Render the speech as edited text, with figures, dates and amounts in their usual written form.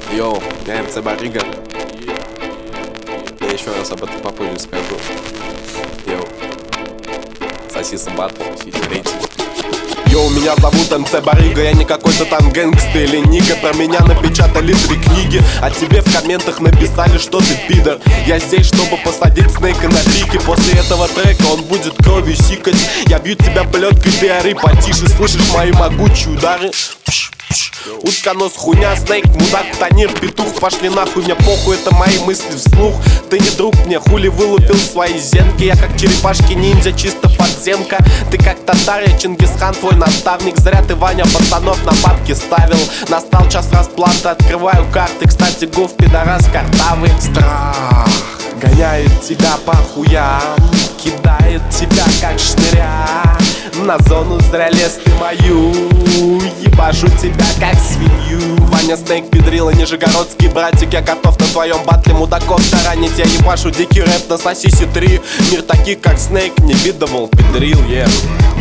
Йоу, я МЦ Барига. Я еще раз об этом попозже скажу. Йоу. Сосиса батл, фичерейте. Йоу, меня зовут МЦ Барига, я не какой-то там гэнгста или нига. Про меня напечатали 3 книги, а тебе в комментах написали, что ты пидор. Я здесь, чтобы посадить Снейка на пике. После этого трека он будет кровью сикать. Я бью тебя плеткой, ты ори потише. Слышишь мои могучие удары? Утконос, хуйня, Снейк, мудак, Танир, петух. Пошли нахуй, мне похуй, это мои мысли вслух. Ты не друг мне, хули вылупил свои зенки. Я как черепашки ниндзя, чисто подземка. Ты как татар, я Чингисхан, твой наставник. Зря ты, Ваня, пацанов на бабки ставил. Настал час расплаты, открываю карты. Кстати, гуф, пидорас, картавый. Страх гоняет тебя по хуям, кидает тебя как шныря. На зону зря лез ты мою, ебашу тебя как свинью. Ваня, Снейк, педрила, нижегородский братик. Я готов на твоем батле мудаков таранить. Я ебашу дикий рэп на сосисе 3. Мир таких как Снейк не видывал, педрил, yeah.